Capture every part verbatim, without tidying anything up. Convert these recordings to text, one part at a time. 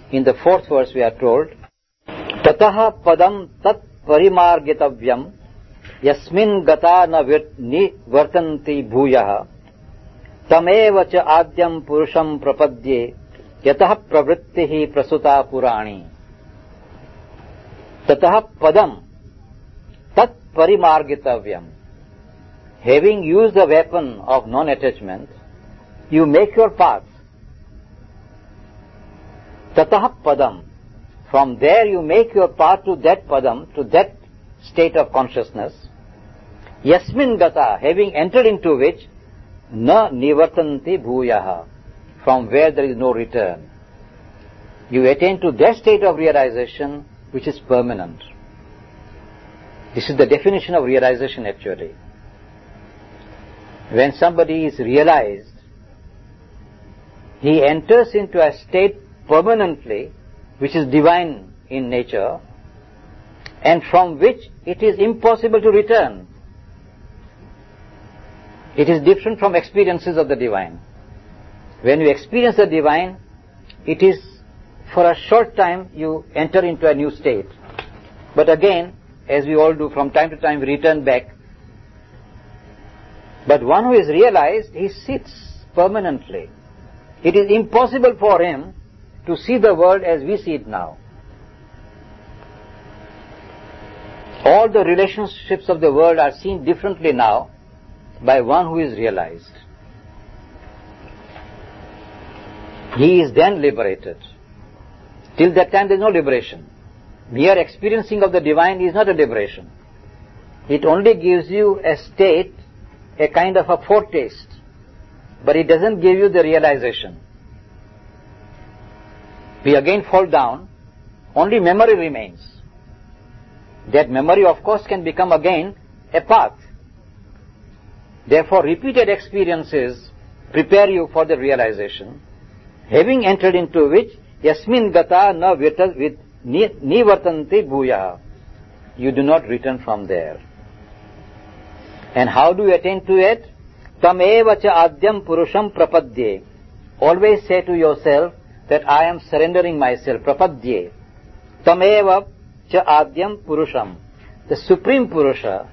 In the fourth verse we are told, Tataha padam tat parimargitavyam yasmin gata na vartanti bhuyaha tameva cha adyam purusham prapadye yatah pravrittihi prasuta purani. Tataha padam tat parimargitavyam. Having used the weapon of non-attachment, you make your path. Tataha padam. From there you make your path to that padam, to that state of consciousness. Yasmin gata, having entered into which, na nivartanti bhuyaha, from where there is no return. You attain to that state of realization which is permanent. This is the definition of realization actually. When somebody is realized, he enters into a state permanently which is divine in nature and from which it is impossible to return. It is different from experiences of the divine. When you experience the divine, it is for a short time you enter into a new state. But again, as we all do, from time to time we return back. But one who is realized, he sits permanently. It is impossible for him to see the world as we see it now. All the relationships of the world are seen differently now by one who is realized. He is then liberated. Till that time there is no liberation. Mere experiencing of the divine is not a liberation. It only gives you a state, a kind of a foretaste, but it doesn't give you the realization. We again fall down, only memory remains. That memory of course can become again a path. Therefore repeated experiences prepare you for the realization, having entered into which yasmin gata na nivartanti bhuyaha. You do not return from there. And how do you attain to it? Tam eva cha adyam purusham prapadye. Always say to yourself that I am surrendering myself. Prapadye. Tam eva cha adyam purusham. The Supreme Purusha,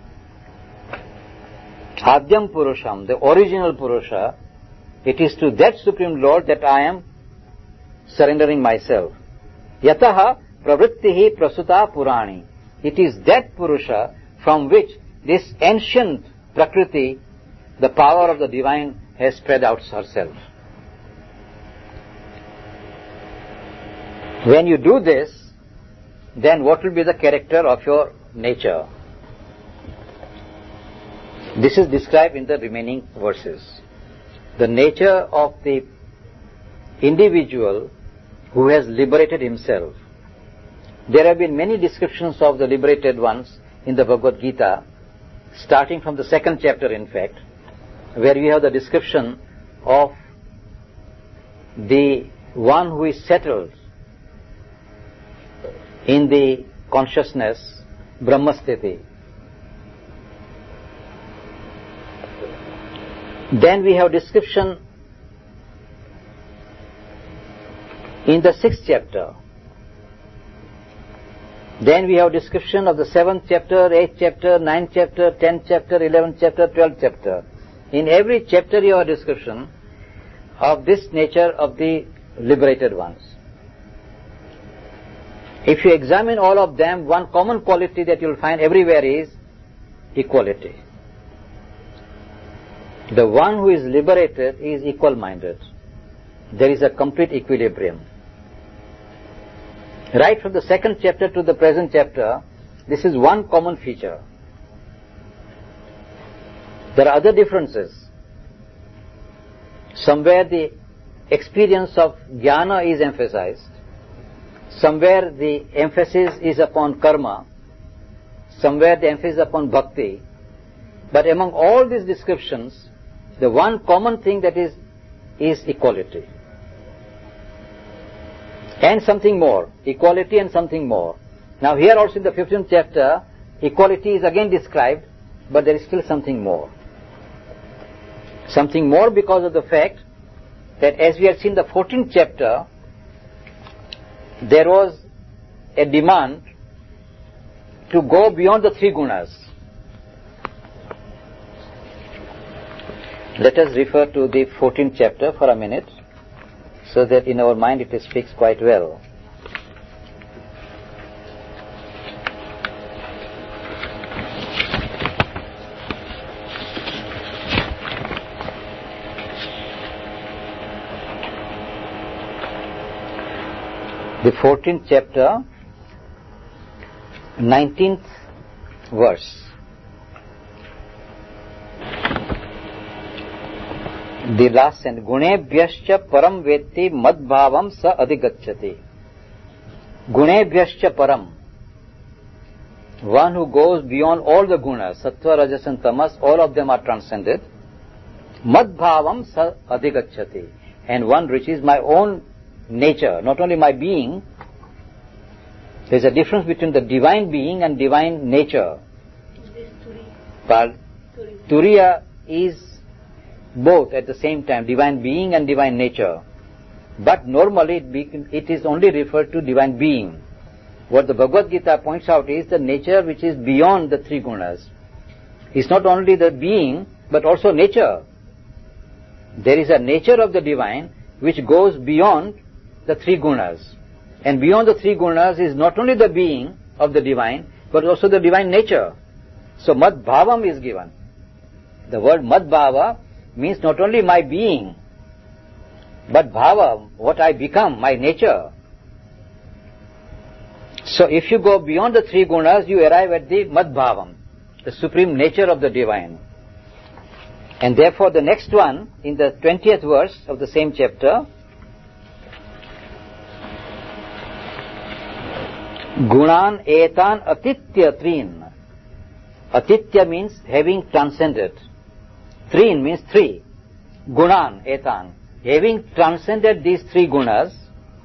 Adyam Purusham, the original Purusha, it is to that Supreme Lord that I am surrendering myself. Yataha pravrittihi prasuta purani. It is that Purusha from which this ancient Prakriti, the power of the divine, has spread out herself. When you do this, then what will be the character of your nature? This is described in the remaining verses. The nature of the individual who has liberated himself. There have been many descriptions of the liberated ones in the Bhagavad Gita, starting from the second chapter in fact, where we have the description of the one who is settled in the consciousness, Brahmasthiti. Then we have description in the sixth chapter. Then we have description of the seventh chapter, eighth chapter, ninth chapter, tenth chapter, eleventh chapter, twelfth chapter. In every chapter you have a description of this nature of the liberated ones. If you examine all of them, one common quality that you will find everywhere is equality. The one who is liberated is equal-minded. There is a complete equilibrium. Right from the second chapter to the present chapter, this is one common feature. There are other differences. Somewhere the experience of jnana is emphasized. Somewhere the emphasis is upon karma. Somewhere the emphasis is upon bhakti. But among all these descriptions, the one common thing that is, is equality. And something more. Equality and something more. Now here also in the fifteenth chapter, equality is again described, but there is still something more. Something more because of the fact that as we have seen the fourteenth chapter, there was a demand to go beyond the three gunas. Let us refer to the fourteenth chapter for a minute, so that in our mind it speaks quite well. The fourteenth chapter, nineteenth verse. The last sentence, Gunebhyascha param vetti madbhavam sa adhigacchati. Gunebhyascha param. One who goes beyond all the gunas, sattva, rajas and tamas, all of them are transcended. Madbhavam sa adhigacchati. And one reaches my own nature, not only my being. There is a difference between the divine being and divine nature. But Turiya is both at the same time, divine being and divine nature. But normally it, be, it is only referred to divine being. What the Bhagavad Gita points out is the nature which is beyond the three gunas. It's not only the being, but also nature. There is a nature of the divine which goes beyond the three gunas. And beyond the three gunas is not only the being of the divine, but also the divine nature. So Mad Bhavam is given. The word Mad Bhava means not only my being, but Bhava, what I become, my nature. So if you go beyond the three gunas, you arrive at the Mad Bhavam, the supreme nature of the divine. And therefore the next one, in the twentieth verse of the same chapter, Gunan etan atitya trin. Atitya means having transcended. Trin means three. Gunan etan. Having transcended these three gunas,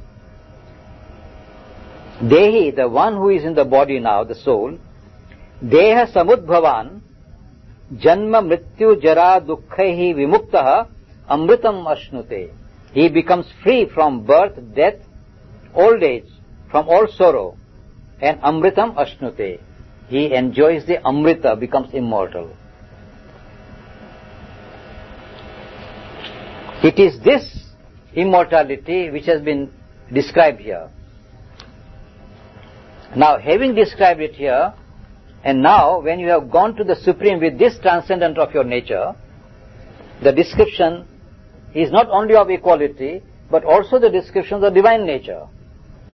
Dehi, the one who is in the body now, the soul, Deha samudbhavan, Janma mrityu jara dukkhahi vimuktaha amritam ashnute. He becomes free from birth, death, old age, from all sorrow, and amritam ashnute. He enjoys the amrita, becomes immortal. It is this immortality which has been described here. Now, having described it here, and now when you have gone to the Supreme with this transcendent of your nature, the description is not only of equality, but also the description of the divine nature.